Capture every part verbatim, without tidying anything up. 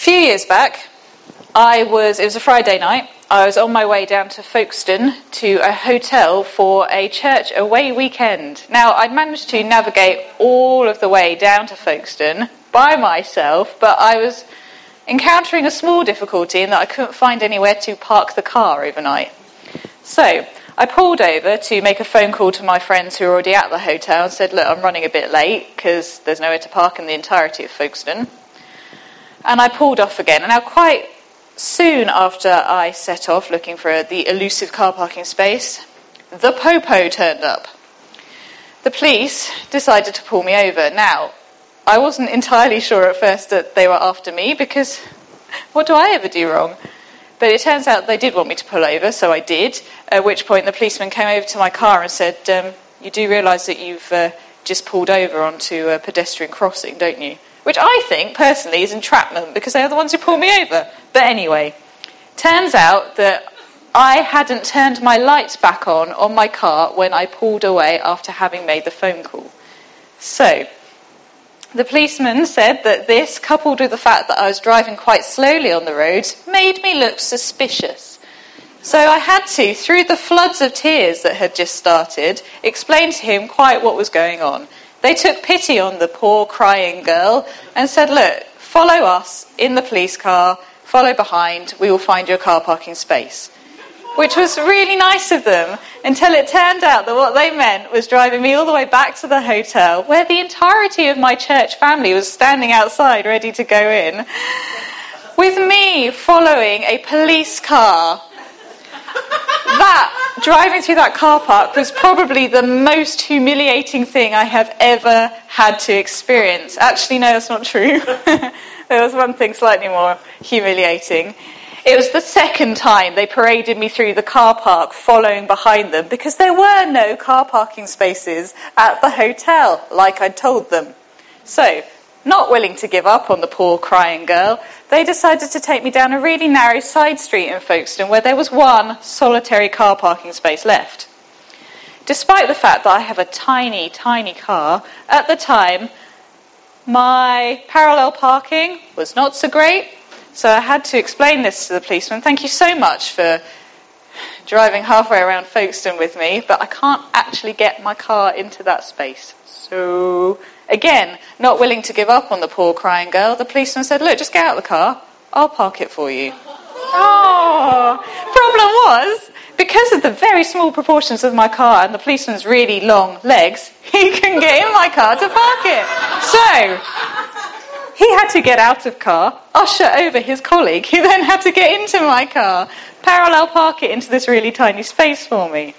few years back, I was, it was a Friday night, I was on my way down to Folkestone to a hotel for a church away weekend. Now, I'd managed to navigate all of the way down to Folkestone by myself, but I was encountering a small difficulty in that I couldn't find anywhere to park the car overnight. So, I pulled over to make a phone call to my friends who were already at the hotel and said, look, I'm running a bit late because there's nowhere to park in the entirety of Folkestone. And I pulled off again. And now quite soon after I set off looking for the elusive car parking space, the Popo turned up. The police decided to pull me over. Now, I wasn't entirely sure at first that they were after me because what do I ever do wrong? But it turns out they did want me to pull over, so I did, at which point the policeman came over to my car and said, um, you do realise that you've uh, just pulled over onto a pedestrian crossing, don't you? Which I think, personally, is entrapment because they're the ones who pulled me over. But anyway, turns out that I hadn't turned my lights back on on my car when I pulled away after having made the phone call. So, the policeman said that this, coupled with the fact that I was driving quite slowly on the road, made me look suspicious. So I had to, through the floods of tears that had just started, explain to him quite what was going on. They took pity on the poor crying girl and said, look, follow us in the police car, follow behind, we will find your car parking space. Which was really nice of them, until it turned out that what they meant was driving me all the way back to the hotel, where the entirety of my church family was standing outside ready to go in, with me following a police car. That, driving through that car park, was probably the most humiliating thing I have ever had to experience. Actually, no, that's not true. There was one thing slightly more humiliating. It was the second time they paraded me through the car park following behind them because there were no car parking spaces at the hotel, like I'd told them. So, not willing to give up on the poor crying girl, they decided to take me down a really narrow side street in Folkestone where there was one solitary car parking space left. Despite the fact that I have a tiny, tiny car, at the time, my parallel parking was not so great. So I had to explain this to the policeman. Thank you so much for driving halfway around Folkestone with me, but I can't actually get my car into that space. So, again, not willing to give up on the poor crying girl, the policeman said, look, just get out of the car. I'll park it for you. Oh, problem was, because of the very small proportions of my car and the policeman's really long legs, he couldn't get in my car to park it. So, he had to get out of car, usher over his colleague, who then had to get into my car, parallel park it into this really tiny space for me.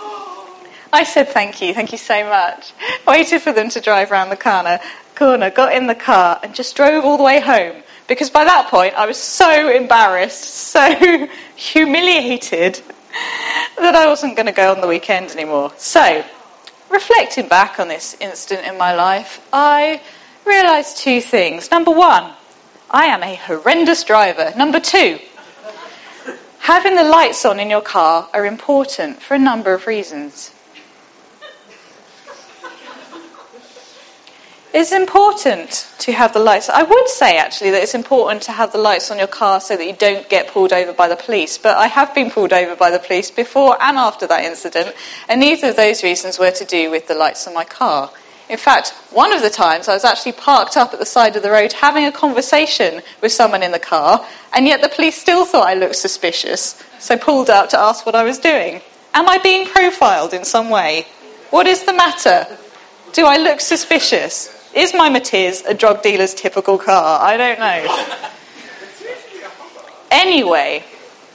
I said thank you, thank you so much. Waited for them to drive around the corner, corner, got in the car and just drove all the way home. Because by that point I was so embarrassed, so humiliated that I wasn't going to go on the weekend anymore. So, reflecting back on this instant in my life, I realised two things. Number one, I am a horrendous driver. Number two, having the lights on in your car are important for a number of reasons. It's important to have the lights. I would say, actually, that it's important to have the lights on your car so that you don't get pulled over by the police. But I have been pulled over by the police before and after that incident, and neither of those reasons were to do with the lights on my car. In fact, one of the times I was actually parked up at the side of the road having a conversation with someone in the car, and yet the police still thought I looked suspicious, so pulled up to ask what I was doing. Am I being profiled in some way? What is the matter? Do I look suspicious? Is my Matiz a drug dealer's typical car? I don't know. Anyway,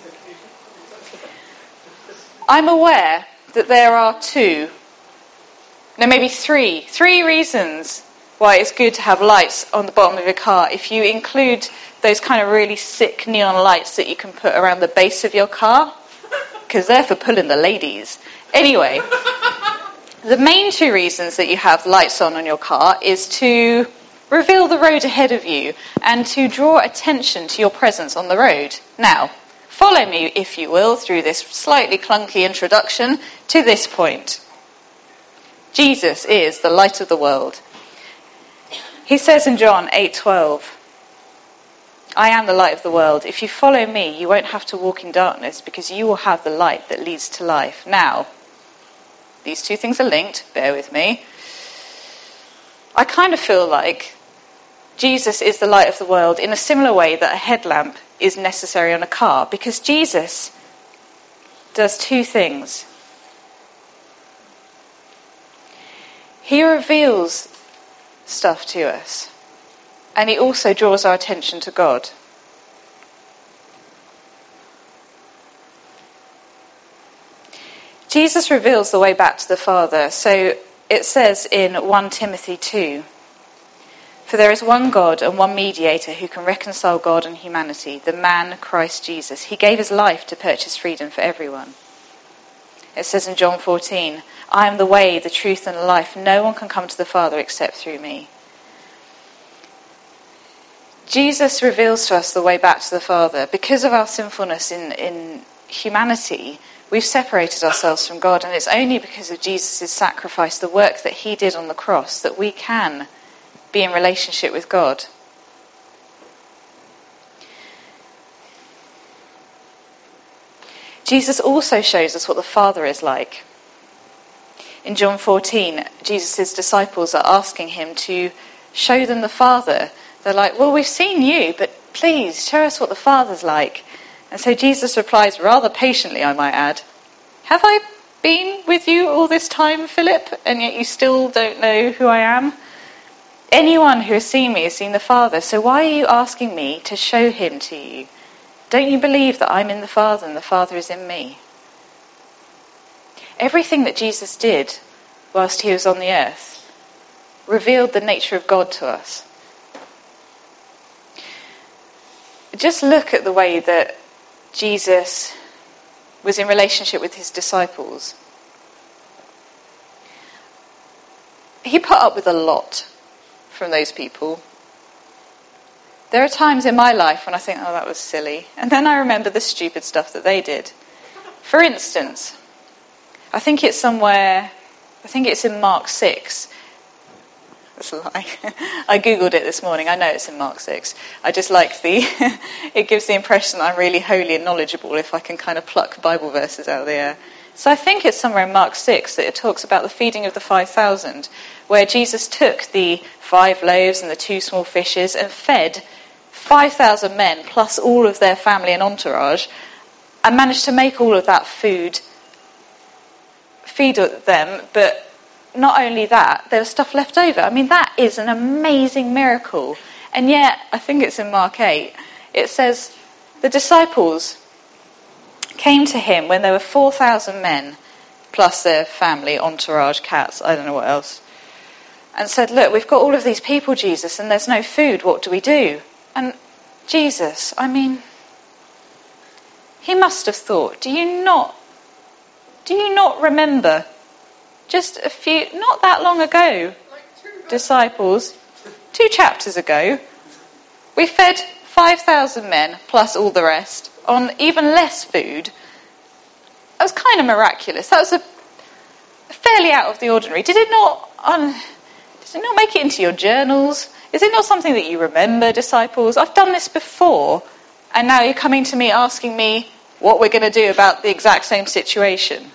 I'm aware that there are two, no, maybe three, three reasons why it's good to have lights on the bottom of your car if you include those kind of really sick neon lights that you can put around the base of your car, because they're for pulling the ladies. Anyway, the main two reasons that you have lights on on your car is to reveal the road ahead of you and to draw attention to your presence on the road. Now, follow me, if you will, through this slightly clunky introduction to this point. Jesus is the light of the world. He says in John eight twelve, I am the light of the world. If you follow me, you won't have to walk in darkness because you will have the light that leads to life. Now, these two things are linked. Bear with me. I kind of feel like Jesus is the light of the world in a similar way that a headlamp is necessary on a car, because Jesus does two things. He reveals stuff to us, and he also draws our attention to God. Jesus reveals the way back to the Father. So it says in First Timothy two, "For there is one God and one mediator who can reconcile God and humanity, the man Christ Jesus. He gave his life to purchase freedom for everyone." It says in John fourteen, "I am the way, the truth and the life. No one can come to the Father except through me." Jesus reveals to us the way back to the Father. Because of our sinfulness in, in humanity, we've separated ourselves from God, and it's only because of Jesus' sacrifice, the work that he did on the cross, that we can be in relationship with God. Jesus also shows us what the Father is like. In John fourteen, Jesus' disciples are asking him to show them the Father. They're like, "Well, we've seen you, but please show us what the Father's like." And so Jesus replies, rather patiently, I might add, "Have I been with you all this time, Philip, and yet you still don't know who I am? Anyone who has seen me has seen the Father, so why are you asking me to show him to you? Don't you believe that I'm in the Father and the Father is in me?" Everything that Jesus did whilst he was on the earth revealed the nature of God to us. Just look at the way that Jesus was in relationship with his disciples. He put up with a lot from those people. There are times in my life when I think, oh, that was silly. And then I remember the stupid stuff that they did. For instance, I think it's somewhere, I think it's in Mark six. That's a lie. I googled it this morning. I know it's in Mark six. I just like the, it gives the impression that I'm really holy and knowledgeable if I can kind of pluck Bible verses out of the air. So I think it's somewhere in Mark six that it talks about the feeding of the five thousand, where Jesus took the five loaves and the two small fishes and fed five thousand men plus all of their family and entourage, and managed to make all of that food feed them. But not only that, there was stuff left over. I mean, that is an amazing miracle. And yet, I think it's in Mark eight, it says the disciples came to him when there were four thousand men plus their family, entourage, cats, I don't know what else, and said, "Look, we've got all of these people, Jesus, and there's no food. What do we do?" And Jesus, I mean, he must have thought, do you not, do you not remember just a few, not that long ago, disciples, two chapters ago, we fed five thousand men plus all the rest on even less food. That was kind of miraculous. That was a fairly out of the ordinary. Did it not, um, did it not make it into your journals? Is it not something that you remember, disciples? I've done this before, and now you're coming to me asking me what we're going to do about the exact same situation.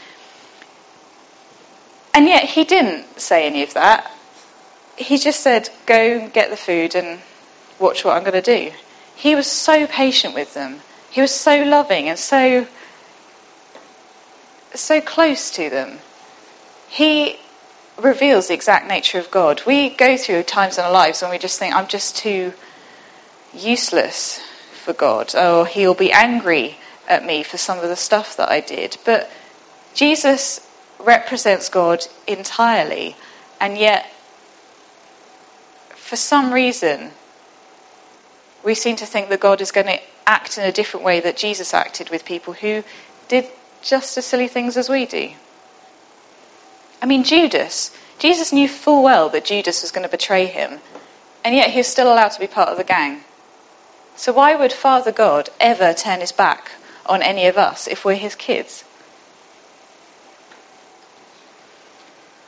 And yet he didn't say any of that. He just said, go and get the food and watch what I'm going to do. He was so patient with them. He was so loving and so, so close to them. He reveals the exact nature of God. We go through times in our lives when we just think, I'm just too useless for God. Or he'll be angry at me for some of the stuff that I did. But Jesus represents God entirely, and yet for some reason we seem to think that God is going to act in a different way that Jesus acted with people who did just as silly things as we do. I mean, Judas, Jesus knew full well that Judas was going to betray him, and yet he was still allowed to be part of the gang. So why would Father God ever turn his back on any of us if we're his kids?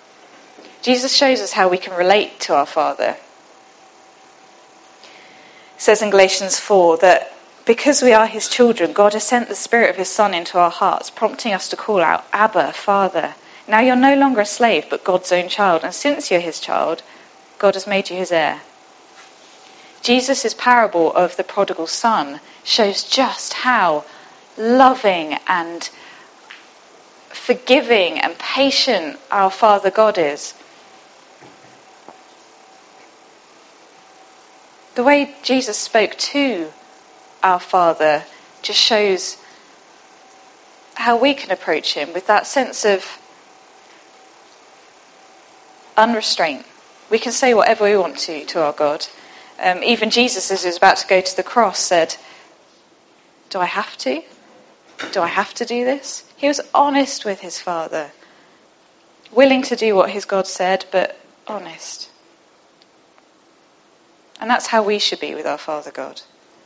Jesus shows us how we can relate to our Father. It says in Galatians four that because we are his children, God has sent the Spirit of his Son into our hearts, prompting us to call out, Abba, Father. Now you're no longer a slave, but God's own child. And since you're his child, God has made you his heir. Jesus' parable of the prodigal son shows just how loving and forgiving and patient our Father God is. The way Jesus spoke to our Father just shows how we can approach him with that sense of unrestraint. We can say whatever we want to to our God. Um, even Jesus, as he was about to go to the cross, said, do I have to? Do I have to do this? He was honest with his Father, willing to do what his God said, but honest. And that's how we should be with our Father God.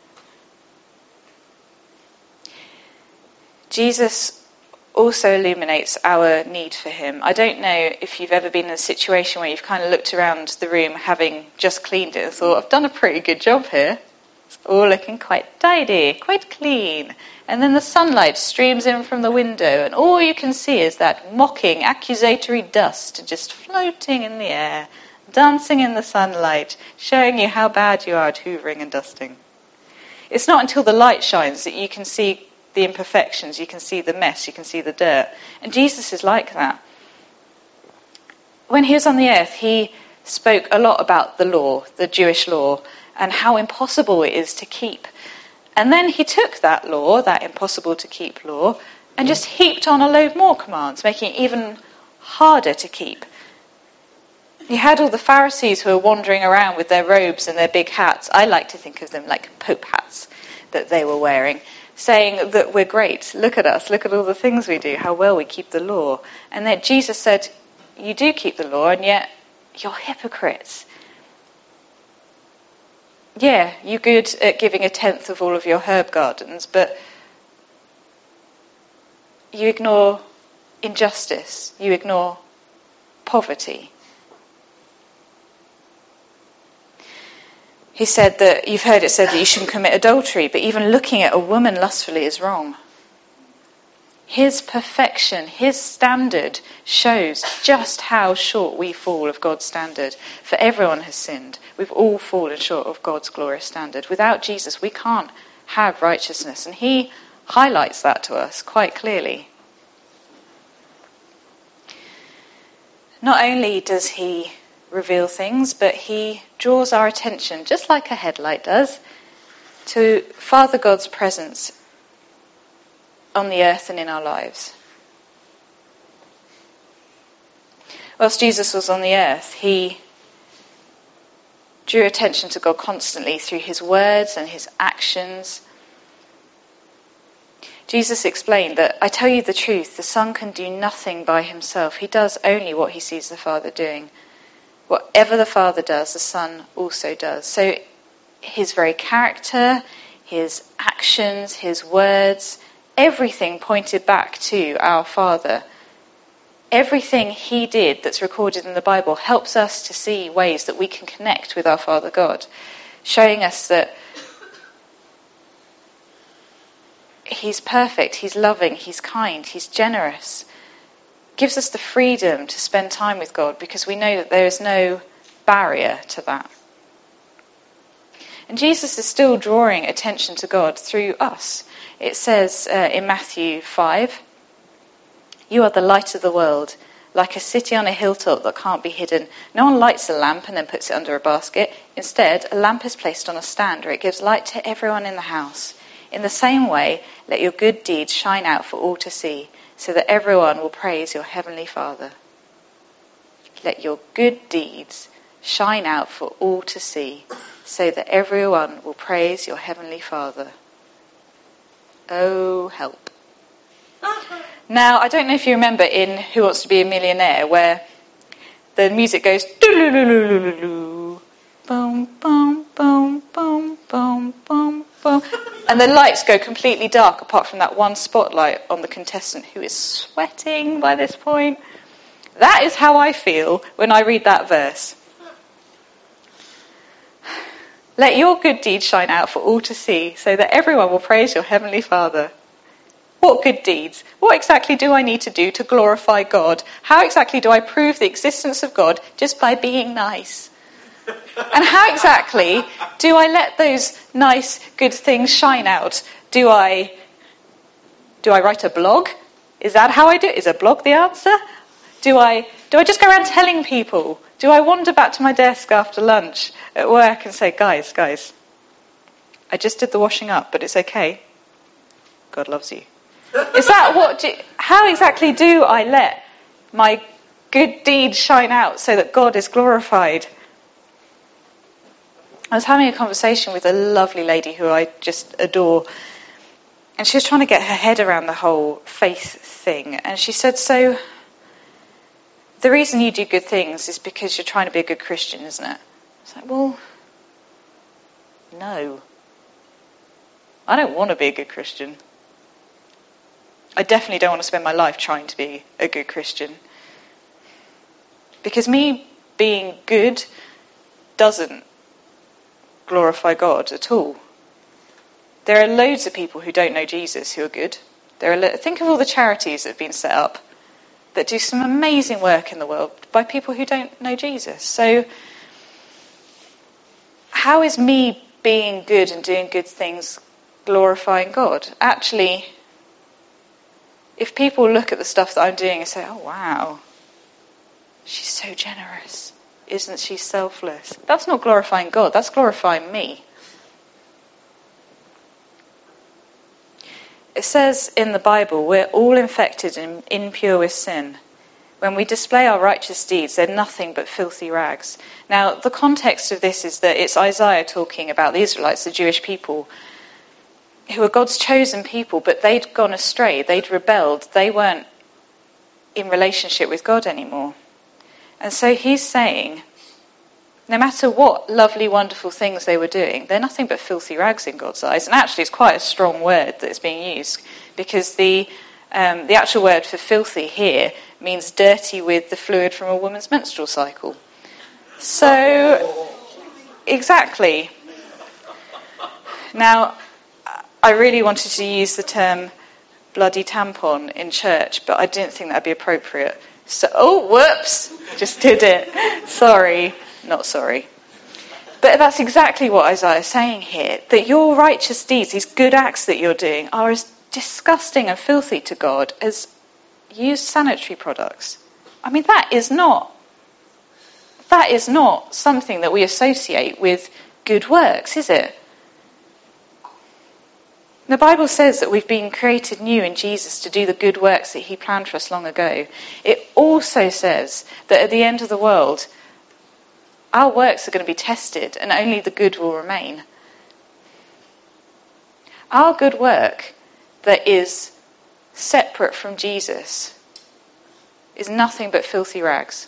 Jesus also illuminates our need for him. I don't know if you've ever been in a situation where you've kind of looked around the room having just cleaned it and thought, I've done a pretty good job here. It's all looking quite tidy, quite clean. And then the sunlight streams in from the window and all you can see is that mocking, accusatory dust just floating in the air, dancing in the sunlight, showing you how bad you are at hoovering and dusting. It's not until the light shines that you can see the imperfections, you can see the mess, you can see the dirt. And Jesus is like that. When he was on the earth, he spoke a lot about the law, the Jewish law, and how impossible it is to keep. And then he took that law, that impossible to keep law, and just heaped on a load more commands, making it even harder to keep. You had all the Pharisees who were wandering around with their robes and their big hats. I like to think of them like Pope hats that they were wearing, saying that we're great. Look at us. Look at all the things we do, how well we keep the law. And then Jesus said, you do keep the law, and yet you're hypocrites. Yeah, you're good at giving a tenth of all of your herb gardens, but you ignore injustice. You ignore poverty. He said that, you've heard it said that you shouldn't commit adultery, but even looking at a woman lustfully is wrong. His perfection, his standard shows just how short we fall of God's standard. For everyone has sinned. We've all fallen short of God's glorious standard. Without Jesus, we can't have righteousness. And he highlights that to us quite clearly. Not only does he reveal things, but he draws our attention, just like a headlight does, to Father God's presence on the earth and in our lives. Whilst Jesus was on the earth, he drew attention to God constantly through his words and his actions. Jesus explained that, I tell you the truth, the Son can do nothing by himself. He does only what he sees the Father doing. Whatever the Father does, the Son also does. So his very character, his actions, his words, everything pointed back to our Father. Everything he did that's recorded in the Bible helps us to see ways that we can connect with our Father God, showing us that he's perfect, he's loving, he's kind, he's generous. Gives us the freedom to spend time with God because we know that there is no barrier to that. And Jesus is still drawing attention to God through us. It says uh, in Matthew five, you are the light of the world, like a city on a hilltop that can't be hidden. No one lights a lamp and then puts it under a basket. Instead, a lamp is placed on a stand where it gives light to everyone in the house. In the same way, let your good deeds shine out for all to see, so that everyone will praise your heavenly Father. Let your good deeds shine out for all to see, so that everyone will praise your heavenly Father. Oh, help. Now, I don't know if you remember in Who Wants to Be a Millionaire, where the music goes doo-loo-loo-loo-loo-loo, boom, boom, boom, boom, boom, boom, boom, and the lights go completely dark apart from that one spotlight on the contestant who is sweating by this point. That is how I feel when I read that verse. Let your good deeds shine out for all to see, so that everyone will praise your heavenly Father. What good deeds? What exactly do I need to do to glorify God? How exactly do I prove the existence of God just by being nice? And how exactly do I let those nice, good things shine out? Do I, do I write a blog? Is that how I do it? Is a blog the answer? Do I, do I just go around telling people? Do I wander back to my desk after lunch at work and say, guys, guys, I just did the washing up, but it's okay. God loves you. Is that what, do, how exactly do I let my good deeds shine out so that God is glorified? I was having a conversation with a lovely lady who I just adore, and she was trying to get her head around the whole faith thing, and she said, so the reason you do good things is because you're trying to be a good Christian, isn't it? I was like, well, no. I don't want to be a good Christian. I definitely don't want to spend my life trying to be a good Christian. Because me being good doesn't glorify God at all. There are loads of people who don't know Jesus who are good. There are lo- think of all the charities that have been set up that do some amazing work in the world by people who don't know Jesus. So how is me being good and doing good things glorifying God? Actually, if people look at the stuff that I'm doing and say, oh wow, she's so generous, isn't she selfless? That's not glorifying God, that's glorifying me. It says in the Bible, we're all infected and impure with sin. When we display our righteous deeds, they're nothing but filthy rags. Now, the context of this is that it's Isaiah talking about the Israelites, the Jewish people, who were God's chosen people, but they'd gone astray, they'd rebelled, they weren't in relationship with God anymore. And so he's saying, no matter what lovely, wonderful things they were doing, they're nothing but filthy rags in God's eyes. And actually, it's quite a strong word that's being used, because the um, the actual word for filthy here means dirty with the fluid from a woman's menstrual cycle. So, exactly. Now, I really wanted to use the term bloody tampon in church, but I didn't think that would be appropriate. So, oh, whoops, just did it. Sorry. Not sorry. But that's exactly what Isaiah is saying here, that your righteous deeds, these good acts that you're doing, are as disgusting and filthy to God as used sanitary products. I mean, that is not, that is not something that we associate with good works, is it? The Bible says that we've been created new in Jesus to do the good works that he planned for us long ago. It also says that at the end of the world, our works are going to be tested and only the good will remain. Our good work that is separate from Jesus is nothing but filthy rags.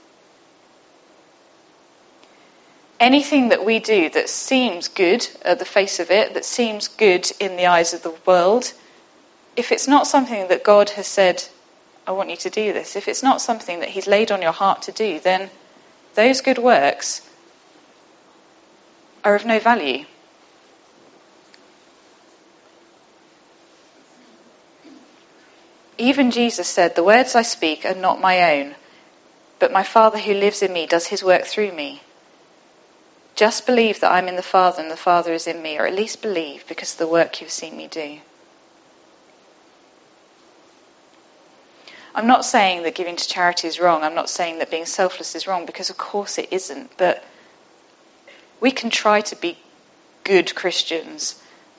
Anything that we do that seems good at the face of it, that seems good in the eyes of the world, if it's not something that God has said, I want you to do this, if it's not something that he's laid on your heart to do, then those good works are of no value. Even Jesus said, the words I speak are not my own, but my Father who lives in me does his work through me. Just believe that I'm in the Father and the Father is in me, or at least believe because of the work you've seen me do. I'm not saying that giving to charity is wrong. I'm not saying that being selfless is wrong, because of course it isn't. But we can try to be good Christians.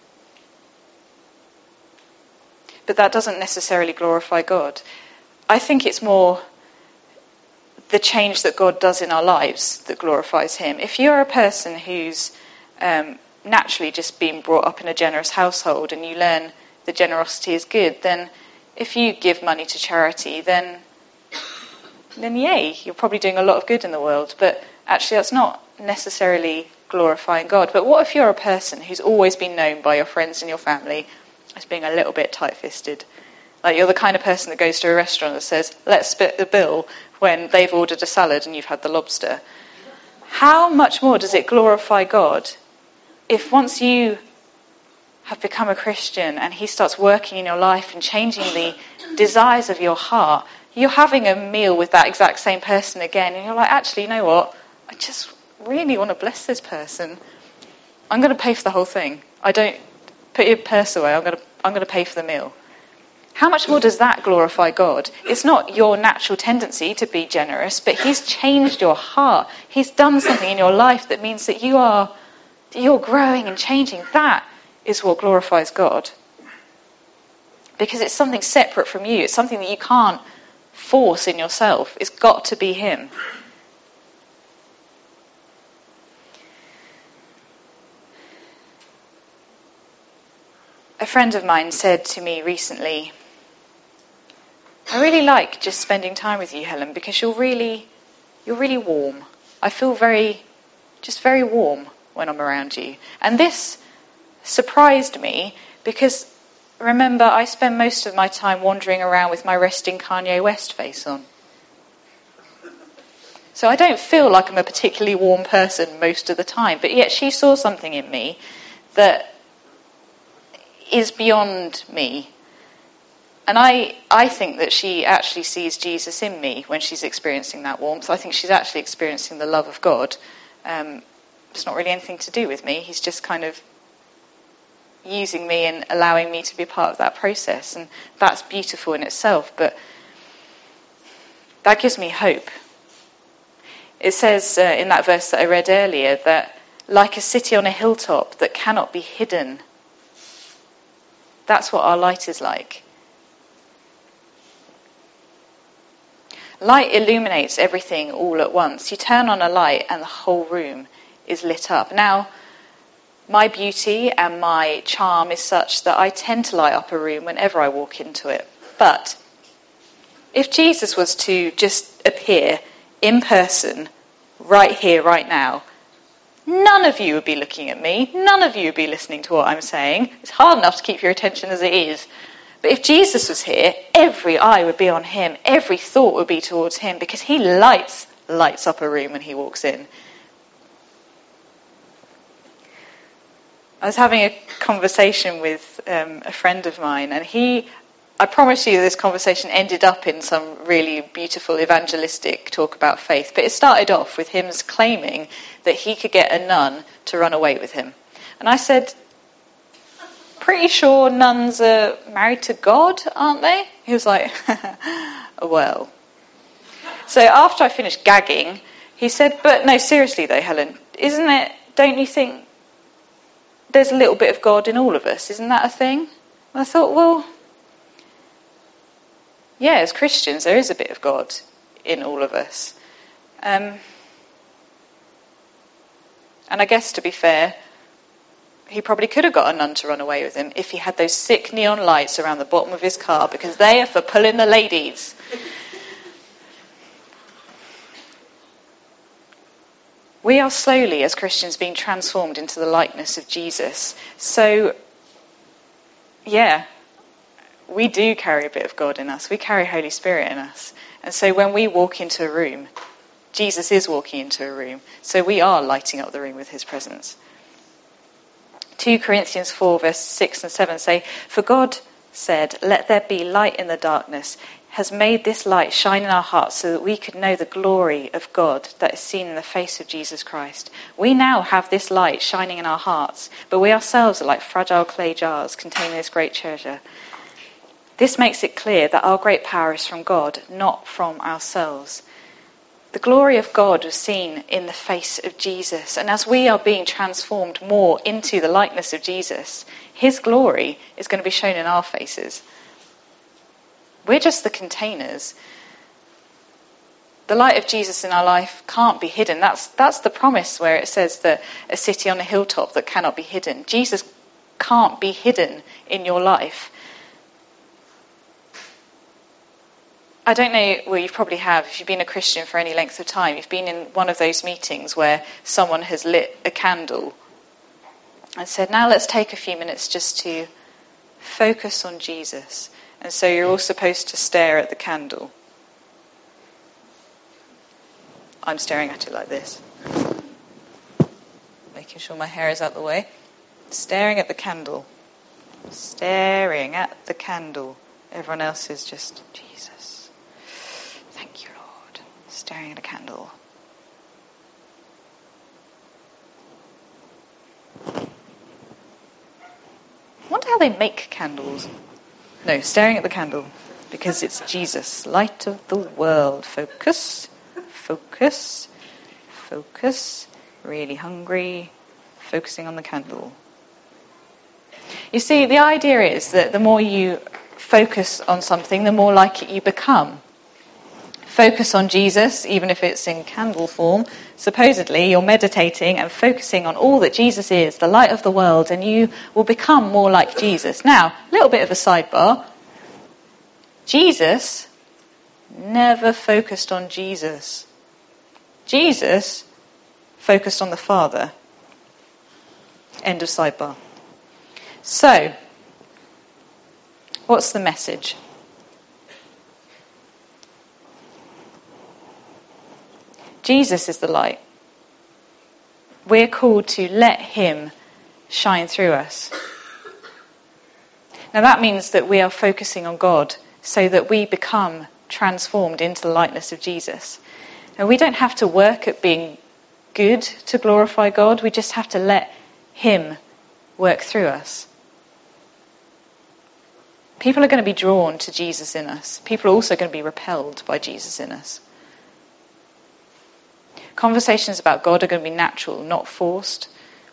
But that doesn't necessarily glorify God. I think it's more the change that God does in our lives that glorifies him. If you're a person who's um, naturally just been brought up in a generous household and you learn that generosity is good, then if you give money to charity, then then yay, you're probably doing a lot of good in the world. But actually that's not necessarily glorifying God. But what if you're a person who's always been known by your friends and your family as being a little bit tight-fisted? Like you're the kind of person that goes to a restaurant that says, let's split the bill, when they've ordered a salad and you've had the lobster. How much more does it glorify God if once you have become a Christian and he starts working in your life and changing the desires of your heart, you're having a meal with that exact same person again, and you're like, actually, you know what? I just really want to bless this person. I'm going to pay for the whole thing. I don't put your purse away. I'm going to I'm going to pay for the meal. How much more does that glorify God? It's not your natural tendency to be generous, but he's changed your heart. He's done something in your life that means that you are that you're growing and changing. That is what glorifies God. Because it's something separate from you. It's something that you can't force in yourself. It's got to be him. A friend of mine said to me recently, I really like just spending time with you, Helen, because you're really, you're really warm. I feel very, just very warm when I'm around you. And this surprised me because, remember, I spend most of my time wandering around with my resting Kanye West face on. So I don't feel like I'm a particularly warm person most of the time, but yet she saw something in me that is beyond me. And I, I think that she actually sees Jesus in me when she's experiencing that warmth. I think she's actually experiencing the love of God. Um, it's not really anything to do with me. He's just kind of using me and allowing me to be part of that process. And that's beautiful in itself. But that gives me hope. It says uh, in that verse that I read earlier that like a city on a hilltop that cannot be hidden. That's what our light is like. Light illuminates everything all at once. You turn on a light and the whole room is lit up. Now, my beauty and my charm is such that I tend to light up a room whenever I walk into it. But if Jesus was to just appear in person, right here, right now, none of you would be looking at me. None of you would be listening to what I'm saying. It's hard enough to keep your attention as it is. But if Jesus was here, every eye would be on him. Every thought would be towards him because he lights, lights up a room when he walks in. I was having a conversation with um, a friend of mine, and he, I promise you this conversation ended up in some really beautiful evangelistic talk about faith, but it started off with him claiming that he could get a nun to run away with him. And I said, pretty sure nuns are married to God, aren't they? He was like, well. So after I finished gagging, he said, but no, seriously though, Helen, isn't it, don't you think there's a little bit of God in all of us? Isn't that a thing? And I thought, well, yeah, as Christians, there is a bit of God in all of us. Um, and I guess, to be fair, he probably could have got a nun to run away with him if he had those sick neon lights around the bottom of his car, because they are for pulling the ladies. We are slowly, as Christians, being transformed into the likeness of Jesus. So, yeah, we do carry a bit of God in us. We carry Holy Spirit in us. And so when we walk into a room, Jesus is walking into a room. So we are lighting up the room with his presence. Second Corinthians four, verse six and seven say, for God said, let there be light in the darkness, has made this light shine in our hearts so that we could know the glory of God that is seen in the face of Jesus Christ. We now have this light shining in our hearts, but we ourselves are like fragile clay jars containing this great treasure. This makes it clear that our great power is from God, not from ourselves. The glory of God was seen in the face of Jesus, and as we are being transformed more into the likeness of Jesus, his glory is going to be shown in our faces. We're just the containers. The light of Jesus in our life can't be hidden. That's that's the promise where it says that a city on a hilltop that cannot be hidden. Jesus can't be hidden in your life. I don't know, well, you probably have, if you've been a Christian for any length of time, you've been in one of those meetings where someone has lit a candle and said, now let's take a few minutes just to focus on Jesus. And so you're all supposed to stare at the candle. I'm staring at it like this. Make making sure my hair is out the way. Staring at the candle. Staring at the candle. Everyone else is just, Jesus. Thank you, Lord. Staring at a candle. I wonder how they make candles. No, staring at the candle. Because it's Jesus, light of the world. Focus. Focus. Focus. Really hungry. Focusing on the candle. You see, the idea is that the more you focus on something, the more like it you become. Focus on Jesus, even if it's in candle form. Supposedly, you're meditating and focusing on all that Jesus is, the light of the world, and you will become more like Jesus. Now, a little bit of a sidebar. Jesus never focused on Jesus. Jesus focused on the Father. End of sidebar. So, what's the message? Jesus is the light. We're called to let him shine through us. Now that means that we are focusing on God so that we become transformed into the likeness of Jesus. And we don't have to work at being good to glorify God. We just have to let him work through us. People are going to be drawn to Jesus in us. People are also going to be repelled by Jesus in us. Conversations about God are going to be natural, not forced.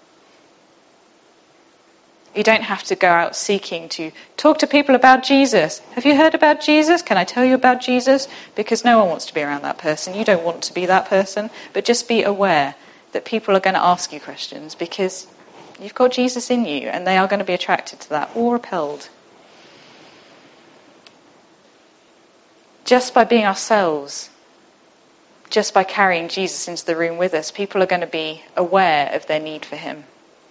You don't have to go out seeking to talk to people about Jesus. Have you heard about Jesus? Can I tell you about Jesus? Because no one wants to be around that person. You don't want to be that person. But just be aware that people are going to ask you questions because you've got Jesus in you and they are going to be attracted to that or repelled. Just by being ourselves, just by carrying Jesus into the room with us, people are going to be aware of their need for him.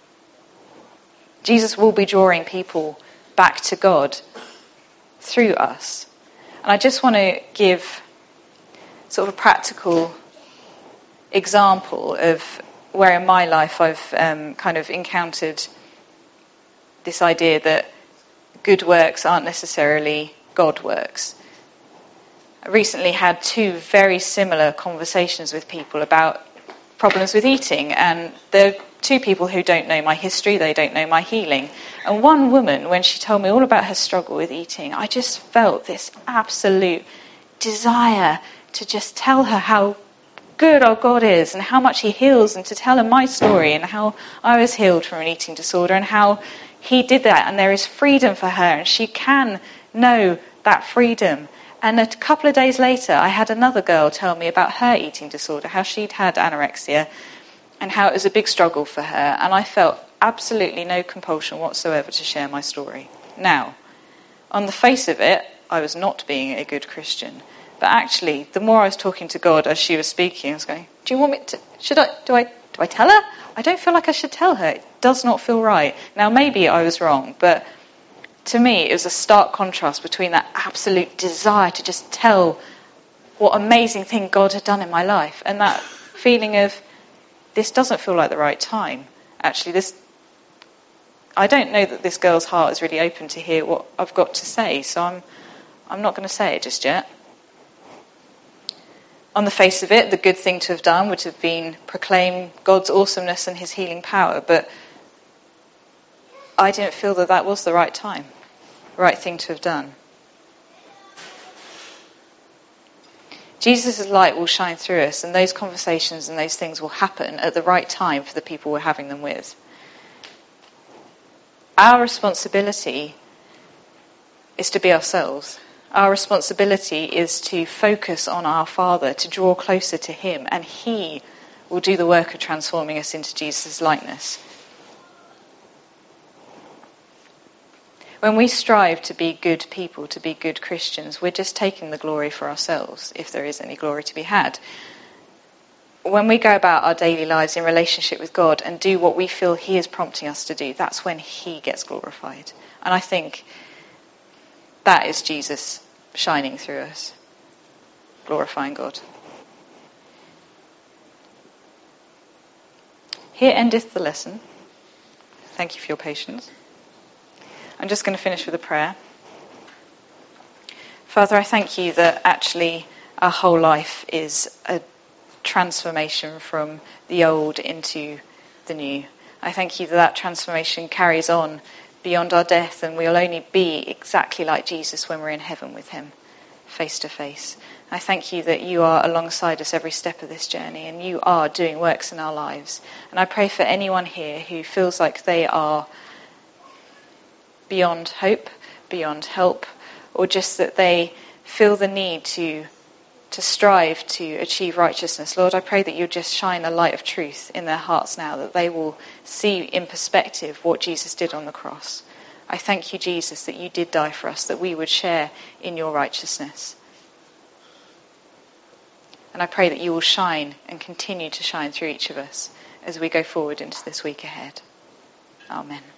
Jesus will be drawing people back to God through us. And I just want to give sort of a practical example of where in my life I've um, kind of encountered this idea that good works aren't necessarily God works. I recently had two very similar conversations with people about problems with eating, and they're two people who don't know my history, they don't know my healing. And one woman, when she told me all about her struggle with eating, I just felt this absolute desire to just tell her how good our God is and how much he heals, and to tell her my story and how I was healed from an eating disorder and how he did that, and there is freedom for her and she can know that freedom. And a couple of days later, I had another girl tell me about her eating disorder, how she'd had anorexia, and how it was a big struggle for her. And I felt absolutely no compulsion whatsoever to share my story. Now, on the face of it, I was not being a good Christian. But actually, the more I was talking to God as she was speaking, I was going, do you want me to, should I, do I, do I tell her? I don't feel like I should tell her. It does not feel right. Now, maybe I was wrong, but to me, it was a stark contrast between that absolute desire to just tell what amazing thing God had done in my life and that feeling of, this doesn't feel like the right time. Actually, this, I don't know that this girl's heart is really open to hear what I've got to say, so I'm, I'm not going to say it just yet. On the face of it, the good thing to have done would have been proclaim God's awesomeness and his healing power, but I didn't feel that that was the right time, the right thing to have done. Jesus' light will shine through us, and those conversations and those things will happen at the right time for the people we're having them with. Our responsibility is to be ourselves. Our responsibility is to focus on our Father, to draw closer to him, and he will do the work of transforming us into Jesus' likeness. When we strive to be good people, to be good Christians, we're just taking the glory for ourselves, if there is any glory to be had. When we go about our daily lives in relationship with God and do what we feel he is prompting us to do, that's when he gets glorified. And I think that is Jesus shining through us, glorifying God. Here endeth the lesson. Thank you for your patience. I'm just going to finish with a prayer. Father, I thank you that actually our whole life is a transformation from the old into the new. I thank you that that transformation carries on beyond our death, and we'll only be exactly like Jesus when we're in heaven with him, face to face. I thank you that you are alongside us every step of this journey, and you are doing works in our lives. And I pray for anyone here who feels like they are beyond hope, beyond help, or just that they feel the need to to strive to achieve righteousness. Lord, I pray that you'll just shine a light of truth in their hearts now, that they will see in perspective what Jesus did on the cross. I thank you, Jesus, that you did die for us, that we would share in your righteousness. And I pray that you will shine and continue to shine through each of us as we go forward into this week ahead. Amen.